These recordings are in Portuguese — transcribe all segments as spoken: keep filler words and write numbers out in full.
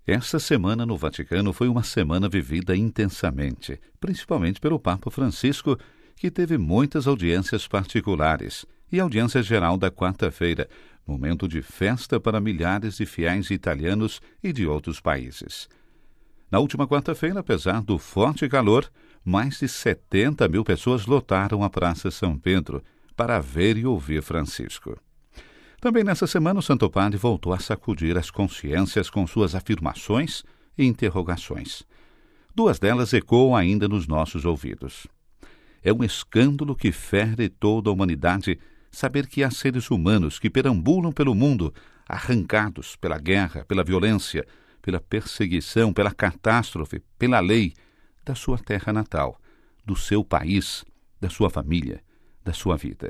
Esta semana no Vaticano foi uma semana vivida intensamente, principalmente pelo Papa Francisco, que teve muitas audiências particulares, e a audiência geral da quarta-feira, momento de festa para milhares de fiéis italianos e de outros países. Na última quarta-feira, apesar do forte calor, mais de setenta mil pessoas lotaram a Praça São Pedro para ver e ouvir Francisco. Também nessa semana, o Santo Padre voltou a sacudir as consciências com suas afirmações e interrogações. Duas delas ecoam ainda nos nossos ouvidos. É um escândalo que fere toda a humanidade saber que há seres humanos que perambulam pelo mundo, arrancados pela guerra, pela violência, pela perseguição, pela catástrofe, pela lei, da sua terra natal, do seu país, da sua família, da sua vida.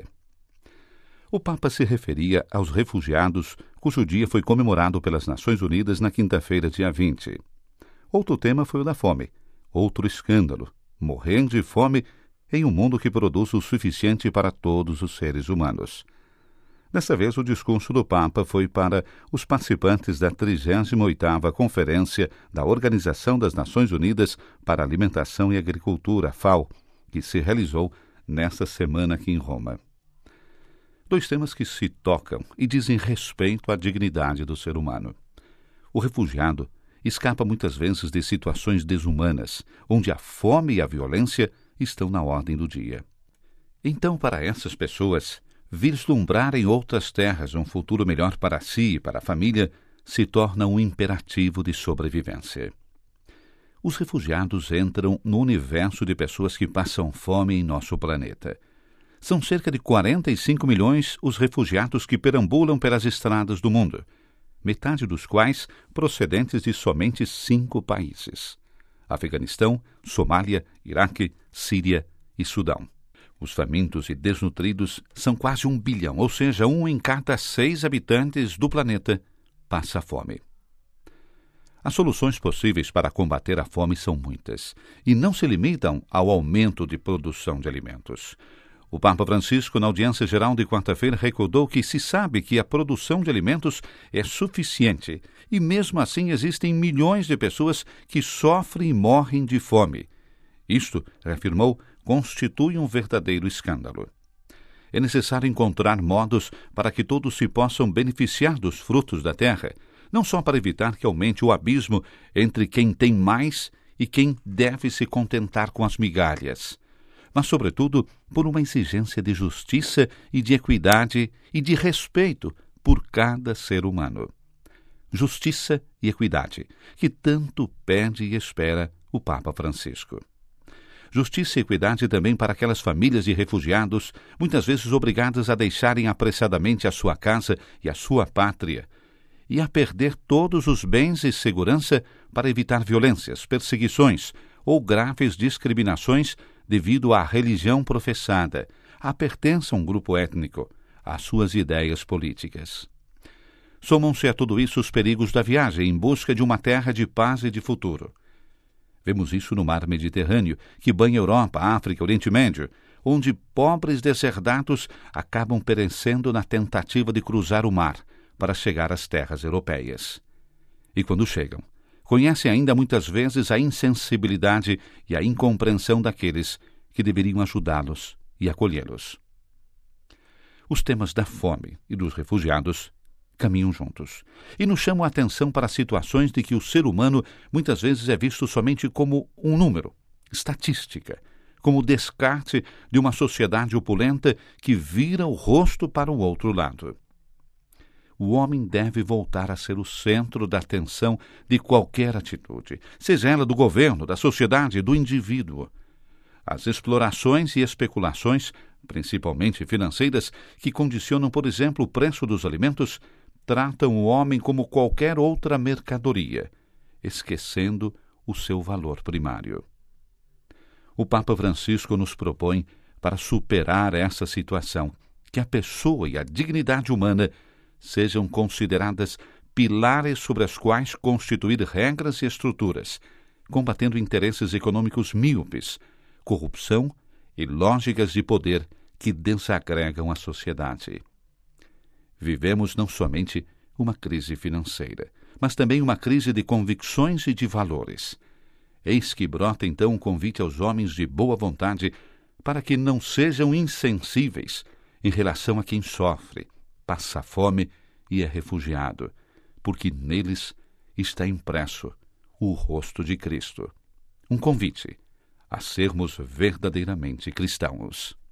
O Papa se referia aos refugiados, cujo dia foi comemorado pelas Nações Unidas na quinta-feira, dia vinte. Outro tema foi o da fome, outro escândalo, morrendo de fome em um mundo que produz o suficiente para todos os seres humanos. Desta vez, o discurso do Papa foi para os participantes da trigésima oitava Conferência da Organização das Nações Unidas para a Alimentação e Agricultura, FAO, que se realizou nesta semana aqui em Roma. Dois temas que se tocam e dizem respeito à dignidade do ser humano. O refugiado escapa muitas vezes de situações desumanas, onde a fome e a violência estão na ordem do dia. Então, para essas pessoas, vislumbrar em outras terras um futuro melhor para si e para a família se torna um imperativo de sobrevivência. Os refugiados entram no universo de pessoas que passam fome em nosso planeta. São cerca de quarenta e cinco milhões os refugiados que perambulam pelas estradas do mundo, metade dos quais procedentes de somente cinco países: Afeganistão, Somália, Iraque, Síria e Sudão. Os famintos e desnutridos são quase um bilhão, ou seja, um em cada seis habitantes do planeta passa fome. As soluções possíveis para combater a fome são muitas e não se limitam ao aumento de produção de alimentos. O Papa Francisco, na audiência geral de quarta-feira, recordou que se sabe que a produção de alimentos é suficiente e, mesmo assim, existem milhões de pessoas que sofrem e morrem de fome. Isto, afirmou, constitui um verdadeiro escândalo. É necessário encontrar modos para que todos se possam beneficiar dos frutos da terra, não só para evitar que aumente o abismo entre quem tem mais e quem deve se contentar com as migalhas, mas, sobretudo, por uma exigência de justiça e de equidade e de respeito por cada ser humano. Justiça e equidade, que tanto pede e espera o Papa Francisco. Justiça e equidade também para aquelas famílias de refugiados, muitas vezes obrigadas a deixarem apressadamente a sua casa e a sua pátria, e a perder todos os bens e segurança para evitar violências, perseguições ou graves discriminações devido à religião professada, à pertença a um grupo étnico, às suas ideias políticas. Somam-se a tudo isso os perigos da viagem em busca de uma terra de paz e de futuro. Vemos isso no mar Mediterrâneo, que banha Europa, África, Oriente Médio, onde pobres deserdados acabam perecendo na tentativa de cruzar o mar para chegar às terras europeias. E quando chegam, conhecem ainda muitas vezes a insensibilidade e a incompreensão daqueles que deveriam ajudá-los e acolhê-los. Os temas da fome e dos refugiados caminham juntos e nos chamam a atenção para situações de que o ser humano muitas vezes é visto somente como um número, estatística, como descarte de uma sociedade opulenta que vira o rosto para o outro lado. O homem deve voltar a ser o centro da atenção de qualquer atitude, seja ela do governo, da sociedade, do indivíduo. As explorações e especulações, principalmente financeiras, que condicionam, por exemplo, o preço dos alimentos, tratam o homem como qualquer outra mercadoria, esquecendo o seu valor primário. O Papa Francisco nos propõe, para superar essa situação, que a pessoa e a dignidade humana sejam consideradas pilares sobre as quais constituir regras e estruturas, combatendo interesses econômicos míopes, corrupção e lógicas de poder que desagregam a sociedade. Vivemos não somente uma crise financeira, mas também uma crise de convicções e de valores. Eis que brota então um convite aos homens de boa vontade para que não sejam insensíveis em relação a quem sofre, passa fome e é refugiado, porque neles está impresso o rosto de Cristo. Um convite a sermos verdadeiramente cristãos.